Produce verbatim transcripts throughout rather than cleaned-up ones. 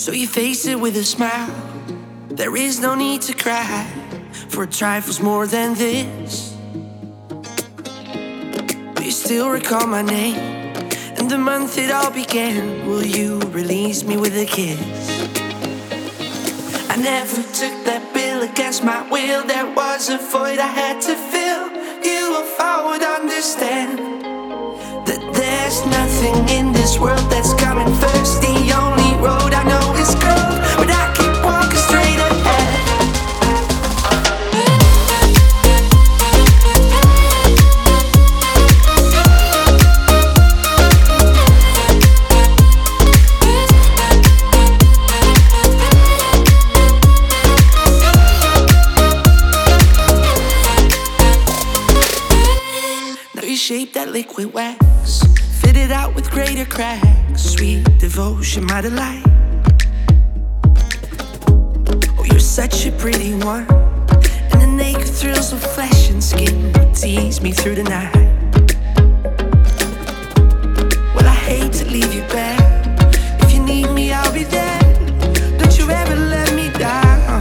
So you face it with a smile. There is no need to cry, for it trifles more than this. But you still recall my name and the month it all began. Will you release me with a kiss? I never took that bill against my will. There was a void I had to fill. You, if I would understand that there's nothing in this world that's coming first. The only road I know is curved, but I keep walking straight ahead. Now you shape that liquid wax, fit it out with greater cracks. Sweet devotion, my delight. Oh, you're such a pretty one, and the naked thrills of flesh and skin would tease me through the night. Well, I hate to leave you back. If you need me, I'll be there. Don't you ever let me down.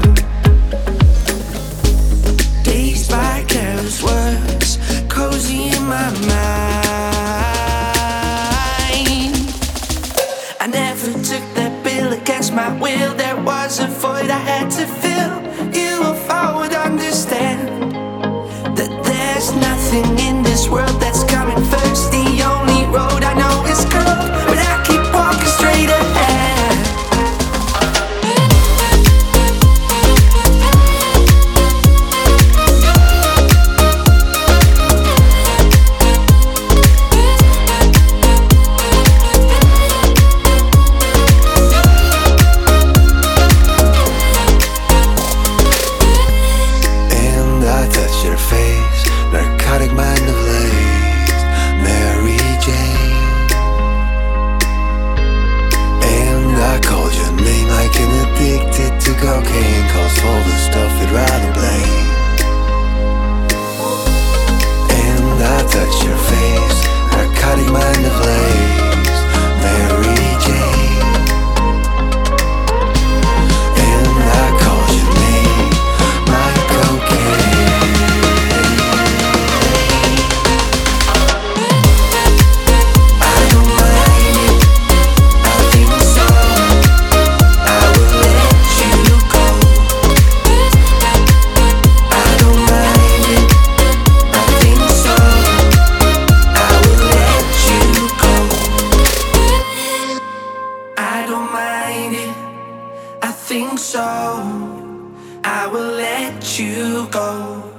Dazed by careless words, cozy in my mind. I never took that bill against my will. There was a void I had to fill. You, if I would understand that there's nothing in this world that's coming first. The only road I know is curved, but I keep walking straight ahead. Narcotic mind of lace, Mary Jane. And I called your name like an addicted to cocaine, cause all the stuff you'd rather blame. And I touched your face, narcotic mind of lace, Mary Jane. And I called your name like cocaine. I think so. I will let you go.